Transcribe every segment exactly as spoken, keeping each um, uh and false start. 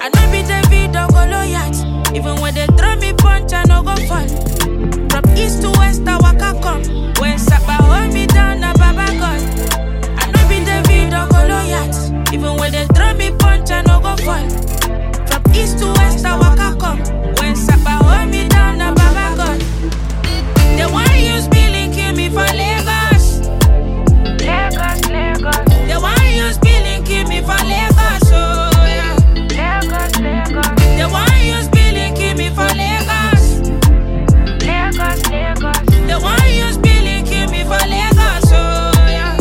I know be David or Goliath. Even when they throw me punch, I no go fall. From east to west, I waka come. When Sapa hold me down, na Baba God. I know be David or Goliath. Even when they throw me punch, I no go fall. From east to west, I waka come. When Sapa hold me down, na Baba God. They want use Billy, kill me for Lagos. Lagos, Lagos. They want use Billy, kill me for Lagos, oh yeah. Lagos, Lagos. They want use Billy, kill me for Lagos. Lagos, Lagos. They want use Billy, kill me for Lagos, oh yeah.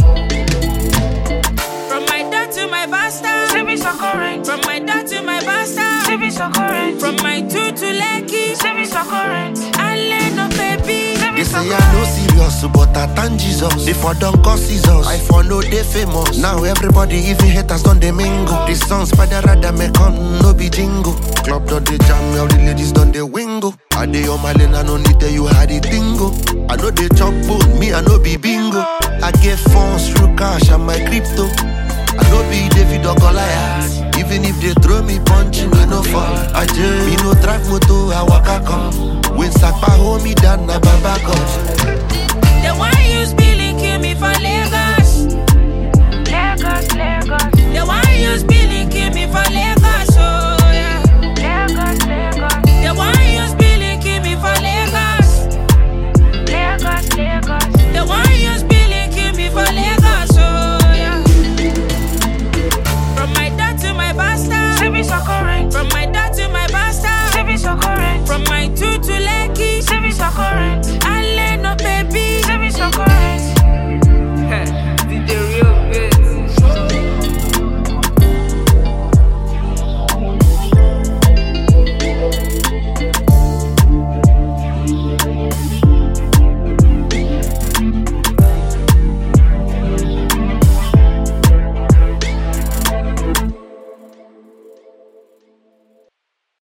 From my dad to my bastard, she be so current. From my dad to my bastard, she be so current. From my two to Lekki, she be so current. I let no baby. They say I no serious, but I thank Jesus. They for don't cause scissors, I for no they famous. Now everybody, even haters, done they mingle. The songs by the rather me come, no be jingle. Club done they jam, all the ladies done they wingle. I they on my lane, I no need tell you how they tingle. I know they chop bone, me I no be bingo. I get phones through cash and my crypto. I no be David or Goliath. Even if they throw me punch, me no fall. I just me no drive motor, I waka come. When Sapa hold me down, na Baba God. They want use Billy, kill me for Lagos. Lagos, Lagos. They want use Billy, kill me for Lagos.